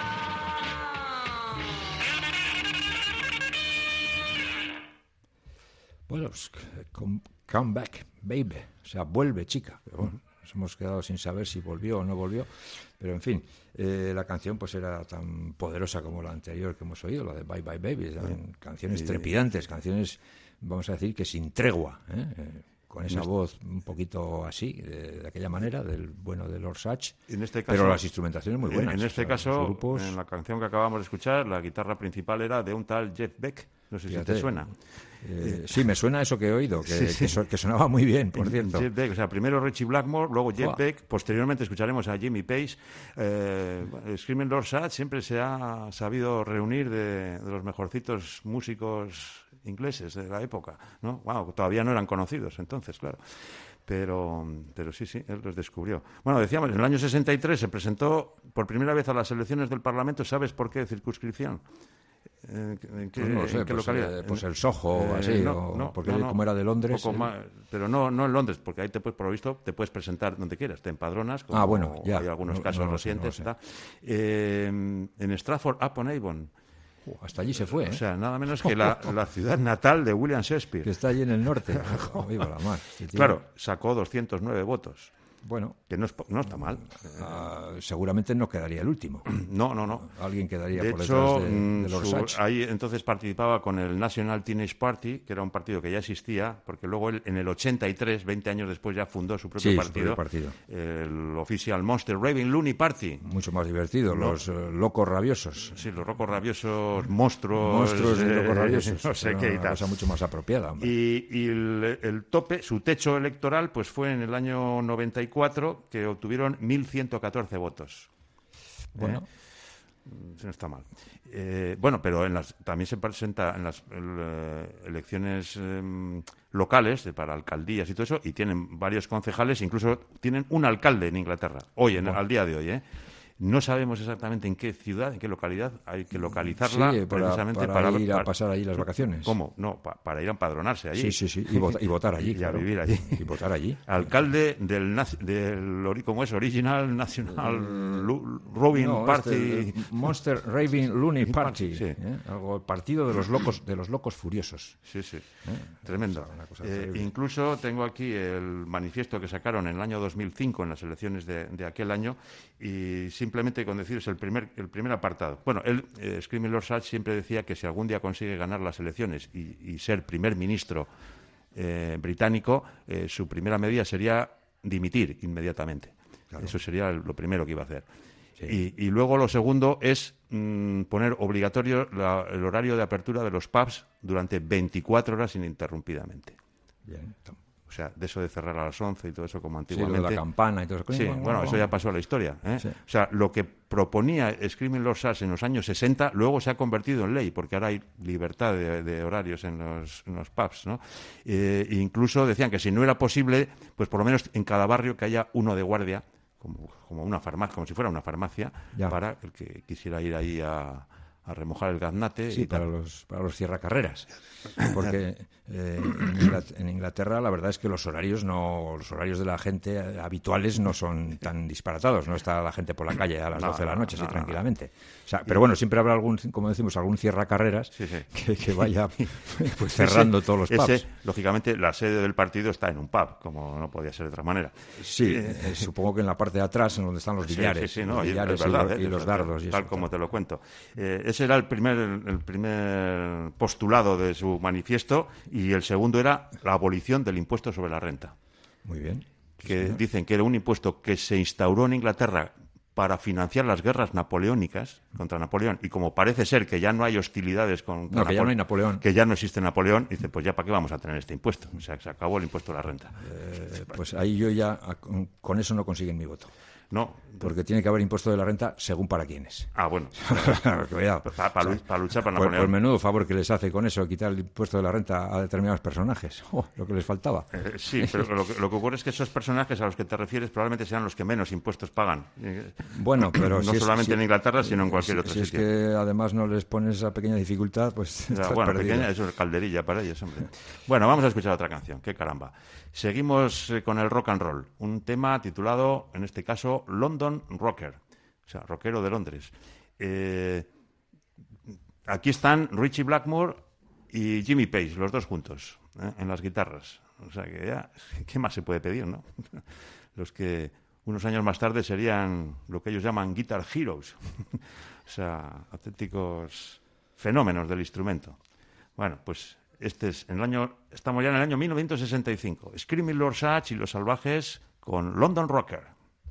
Bueno, pues, come back, baby. O sea, vuelve, chica. Pero bueno, nos hemos quedado sin saber si volvió o no volvió. Pero, en fin, la canción pues era tan poderosa como la anterior que hemos oído, la de Bye Bye Baby. Eran canciones trepidantes, canciones, vamos a decir, que sin tregua, con esa voz un poquito así, de aquella manera, del bueno de Lord Sutch. En este caso, pero las instrumentaciones muy buenas. En este o sea, caso, grupos... en la canción que acabamos de escuchar, la guitarra principal era de un tal Jeff Beck. No sé Fíjate, si te suena. Sí, me suena eso que he oído, que sonaba muy bien, por cierto. Jeff Beck, o sea, primero Richie Blackmore, luego Jeff Beck, posteriormente escucharemos a Jimmy Page. Screaming Lord Sutch siempre se ha sabido reunir de los mejorcitos músicos ingleses de la época, ¿no? Wow, todavía no eran conocidos entonces, claro. Pero sí, él los descubrió. Bueno, decíamos, en el año 63 se presentó por primera vez a las elecciones del Parlamento. ¿Sabes por qué circunscripción? ¿En qué, no sé, ¿en qué localidad? Pues el Soho o así, porque como era de Londres... Más, pero no en Londres, porque ahí por lo visto, te puedes presentar donde quieras, te empadronas, como ya. hay algunos casos recientes. En Stratford-upon-Avon. Hasta allí se fue, O sea, nada menos que la ciudad natal de William Shakespeare. Que está allí en el norte. Viva la mar. Claro, sacó 209 votos. Bueno, que no está mal. Seguramente no quedaría el último. No. Alguien quedaría de por hecho, detrás de Lord Sutch. Ahí entonces participaba con el National Teenage Party, que era un partido que ya existía, porque luego él, en el 83, 20 años después, ya fundó su propio partido, el Official Monster Raving Looney Party. Mucho más divertido, los locos rabiosos. Sí, los locos rabiosos, monstruos y locos rabiosos. No sé qué y tal. Una cosa mucho más apropiada. Hombre. Y el tope, su techo electoral, pues fue en el año 94, que obtuvieron 1.114 votos. Bueno. No está mal. Bueno, pero también se presenta en las elecciones locales para alcaldías y todo eso, y tienen varios concejales, incluso tienen un alcalde en Inglaterra, al día de hoy, No sabemos exactamente en qué ciudad, en qué localidad hay que localizarla, precisamente para ir a pasar allí las vacaciones. ¿Cómo? No, para ir a empadronarse allí. Sí, y votar allí. Y a vivir allí. Y votar allí. Alcalde ¿cómo es? Original National Roving Party. Monster Raving Looney Party. Sí. Algo, el partido de los locos furiosos. Sí. Tremendo. Una cosa incluso tengo aquí el manifiesto que sacaron en el año 2005 en las elecciones de aquel año, y simplemente con deciros el primer apartado. Bueno, Screaming Lord Sutch siempre decía que si algún día consigue ganar las elecciones y ser primer ministro británico, su primera medida sería dimitir inmediatamente. Claro. Eso sería lo primero que iba a hacer. Sí. Y luego lo segundo es poner obligatorio el horario de apertura de los pubs durante 24 horas ininterrumpidamente. Bien. O sea, de eso de cerrar a las 11 y todo eso como antiguamente. Sí, lo de la campana y todo eso. Sí, bueno, eso ya pasó a la historia. Sí. O sea, lo que proponía Screaming Lord Sutch en los años 60 luego se ha convertido en ley, porque ahora hay libertad de horarios en los pubs, ¿no? Incluso decían que si no era posible, pues por lo menos en cada barrio que haya uno de guardia, como una farmacia, como si fuera una farmacia, para el que quisiera ir ahí a remojar el gaznate. Sí, y para los cierracarreras. Porque en Inglaterra la verdad es que los horarios de la gente habituales no son tan disparatados. No está la gente por la calle a las 12 de la noche, así tranquilamente. O sea, pero bueno, siempre habrá algún cierracarreras que vaya pues cerrando todos los pubs. Lógicamente, la sede del partido está en un pub, como no podía ser de otra manera. Sí, supongo que en la parte de atrás, en donde están los billares, los billares es verdad, y los dardos. Y tal eso, como te lo cuento. Ese era el primer postulado de su manifiesto, y el segundo era la abolición del impuesto sobre la renta. Muy bien. Que dicen que era un impuesto que se instauró en Inglaterra para financiar las guerras napoleónicas contra Napoleón, y como parece ser que ya no hay hostilidades con que ya no hay Napoleón, que ya no existe Napoleón, dice, pues ya para qué vamos a tener este impuesto. O sea, se acabó el impuesto de la renta. Pues ahí yo ya con eso no consiguen mi voto. No, porque tiene que haber impuesto de la renta según para quiénes. Ah, bueno. Cuidado. Para luchar para Napoleón. Por menudo favor que les hace con eso, quitar el impuesto de la renta a determinados personajes. Lo que les faltaba. Sí, pero lo que ocurre es que esos personajes a los que te refieres probablemente sean los que menos impuestos pagan. Bueno, pero no solamente en Inglaterra, sino en cualquier otro sitio. Si es que además no les pones esa pequeña dificultad, pues bueno, pequeña, eso es calderilla para ellos, hombre. Bueno, vamos a escuchar otra canción. Qué caramba. Seguimos con el rock and roll. Un tema titulado, en este caso, London Rocker. O sea, rockero de Londres. Aquí están Richie Blackmore y Jimmy Page, los dos juntos, en las guitarras. O sea que ya, ¿qué más se puede pedir, no? Los que unos años más tarde serían lo que ellos llaman Guitar Heroes. O sea, auténticos fenómenos del instrumento. Bueno, pues estamos ya en el año 1965. Screaming Lord Sutch y los Salvajes con London Rocker.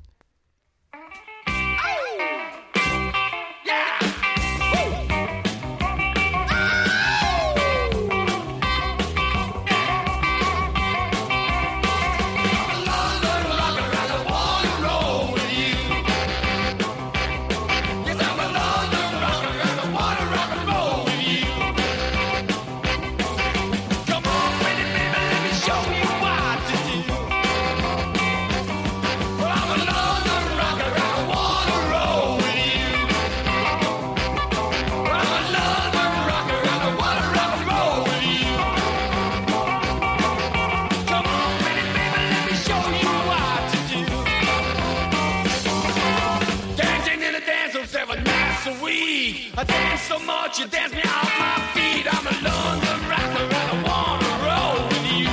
I dance so much, you dance me off my feet. I'm a London rocker and I wanna roll with you.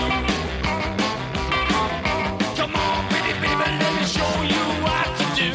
Come on, pretty baby, let me show you what to do.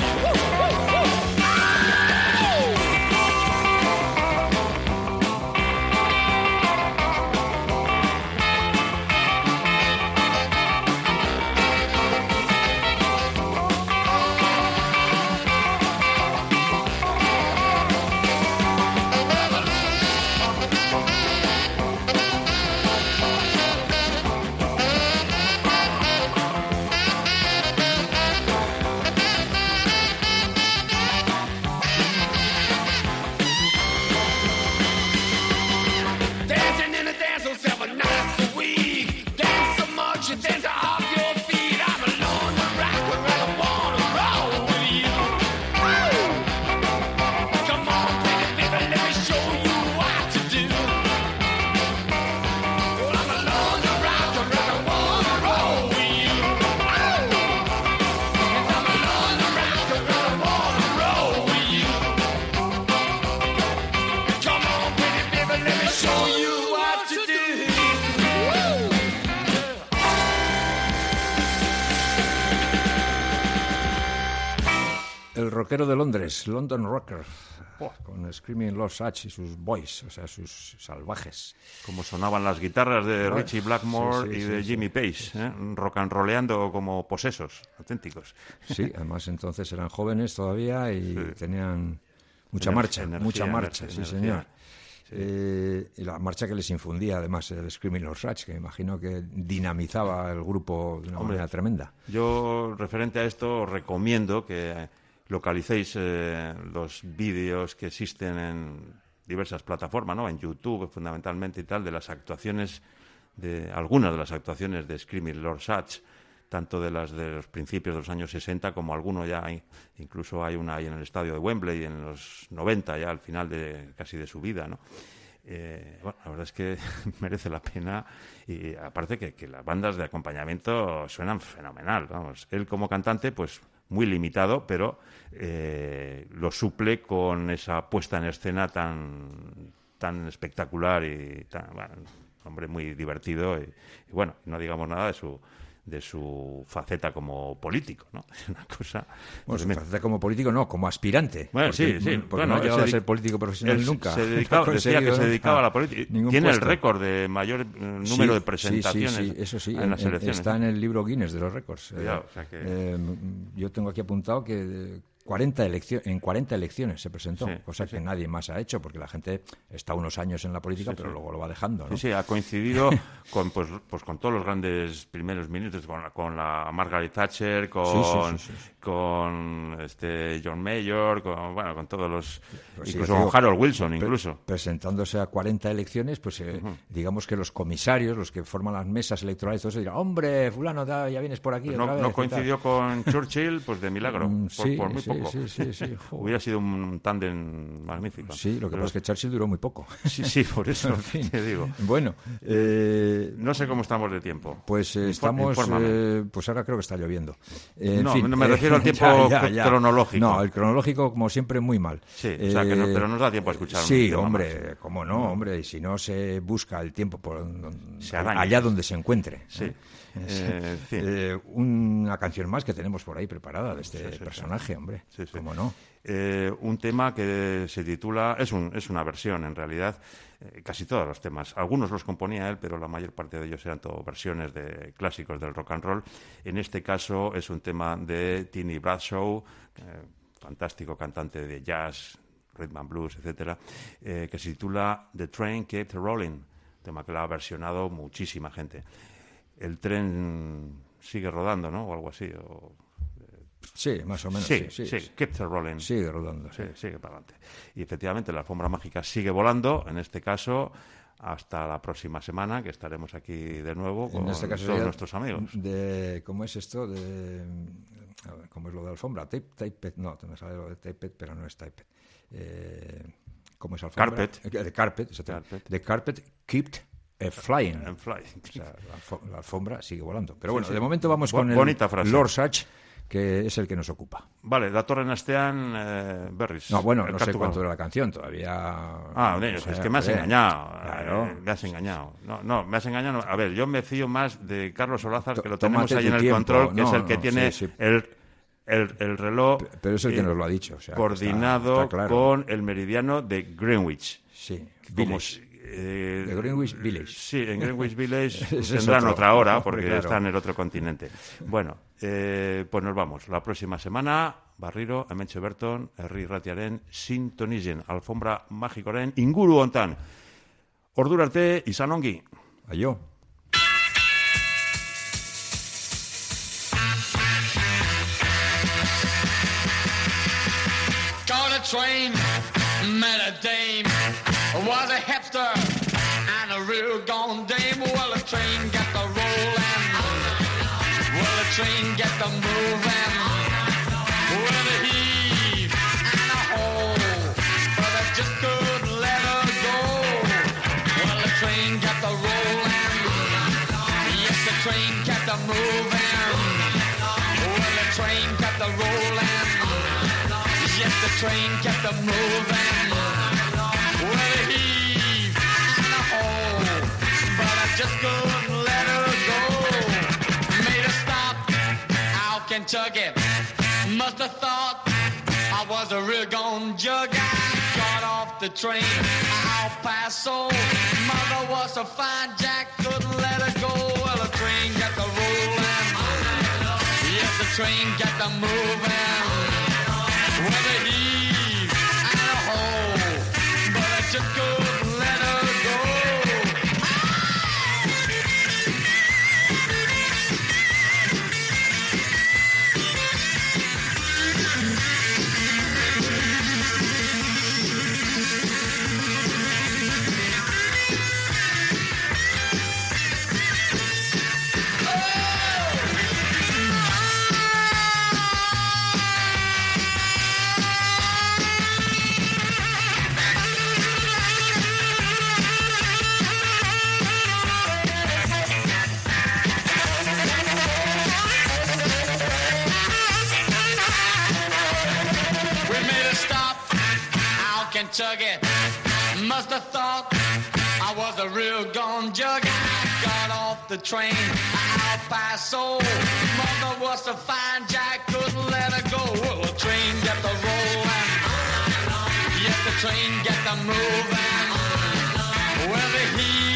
rockero de Londres, London Rocker, con Screaming Lord Sutch y sus boys, o sea, sus salvajes. Como sonaban las guitarras de Richie Blackmore y de Jimmy Page, rock and rolleando como posesos auténticos. Sí, además entonces eran jóvenes todavía y tenían mucha marcha, sí señor. Y la marcha que les infundía además el Screaming Lord Sutch, que me imagino que dinamizaba el grupo de una manera tremenda. Yo, referente a esto, os recomiendo que localicéis los vídeos que existen en diversas plataformas, ¿no? En YouTube fundamentalmente y tal, de las actuaciones, de algunas de las actuaciones de Screaming Lord Sutch, tanto de las de los principios de los años 60 como alguno ya hay, incluso hay una ahí en el estadio de Wembley en los 90 ya al final casi de su vida, ¿no? Bueno, la verdad es que merece la pena y aparte que las bandas de acompañamiento suenan fenomenal, vamos. Él como cantante pues muy limitado, pero lo suple con esa puesta en escena tan espectacular y tan, bueno, hombre muy divertido y bueno, no digamos nada de su faceta como político, ¿no? Es una cosa... Bueno, su faceta como político no, como aspirante. Bueno, porque, sí. Porque bueno, no ha llegado a ser político profesional nunca. Decía que se dedicaba a la política. Tiene el récord de mayor número de presentaciones eso sí, en las elecciones. Está en el libro Guinness de los récords. Cuidado, o sea que... yo tengo aquí apuntado que... 40 elecciones se presentó, cosa que nadie más ha hecho, porque la gente está unos años en la política, pero luego lo va dejando, ¿no? Sí, ha coincidido con con todos los grandes primeros ministros, con la Margaret Thatcher, con John Major, con todos los... incluso con Harold Wilson, incluso. Presentándose a 40 elecciones, pues digamos que los comisarios, los que forman las mesas electorales, todo eso dirán, hombre, fulano, ya vienes por aquí. Pues otra vez, no coincidió con Churchill, pues de milagro, por muy poco. Sí. Hubiera sido un tándem magnífico. Sí, lo que pasa es que Churchill duró muy poco. Sí, por eso en fin. te digo. Bueno, no sé cómo estamos de tiempo. Pues estamos... pues ahora creo que está lloviendo. En fin, me refiero al tiempo cronológico. No, el cronológico, como siempre, muy mal. Sí, o sea, pero nos da tiempo a escuchar. Sí, hombre, cómo no, hombre. Y si no, se busca el tiempo allá donde se encuentre. Sí. Una canción más que tenemos por ahí preparada de este personaje, hombre. Sí. ¿Cómo no? Un tema que se titula... Es una versión, en realidad. Casi todos los temas. Algunos los componía él, pero la mayor parte de ellos eran todo versiones de clásicos del rock and roll. En este caso es un tema de Tiny Bradshaw, fantástico cantante de jazz, rhythm and blues, etcétera, que se titula The Train Kept Rolling, tema que lo ha versionado muchísima gente. El tren sigue rodando, ¿no? O algo así. Sí, más o menos. Sí, kept rolling. Sigue rodando. Sí, sigue para adelante. Y efectivamente la alfombra mágica sigue volando, en este caso hasta la próxima semana, que estaremos aquí de nuevo con todos nuestros amigos. ¿Cómo es esto? ¿Cómo es lo de alfombra? Tape, no me sale lo de tape, pero no es tape. ¿Cómo es alfombra? Carpet. The carpet kept flying. O sea, la alfombra sigue volando. Pero bueno, de momento vamos con el Lord Sutch, que es el que nos ocupa. Vale, datorren astean berriz. No, bueno, no sé cuánto era la canción, todavía... es que me has engañado. Claro. Me has engañado. No, me has engañado. A ver, yo me fío más de Carlos Olazar, que lo tenemos ahí en el control, que es el que tiene el reloj... Pero es el que nos lo ha dicho. O sea, coordinado está claro. Con el meridiano de Greenwich. Sí, de Greenwich Village. Sí, en Greenwich Village tendrán otra hora porque está en el otro continente. Bueno, pues nos vamos. La próxima semana, Barriro, Hementxe Berton, Herri Irratiaren sintonizen, alfombra magikoren inguru hontan. Ordura arte, izan ongi. Aio. Got a train, met a dame, was a hipster and a real gone dame. Well, the train got the rolling, well, the train got the moving, well, the heave and the hole, but I just couldn't let her go. Well, the train got the rolling, yes, the train got the moving, well, the train got the rolling, yes, the train kept the moving. Well, it heaved and the hole, but I just couldn't let her go. Made her stop out Kentucky. Must have thought I was a real gone jug. I got off the train El Paso. Mother was a fine Jack, couldn't let her go. Well, the train got the rolling. Yes, the train got the moving. Well, the heave and a hole, but I just couldn't let her go. Kentucky. Must have thought I was a real gone jug. I got off the train El Paso. Mother was a fine Jack, couldn't let her go. Well, the train got the rolling. Yes, the train got the moving. Well, the heat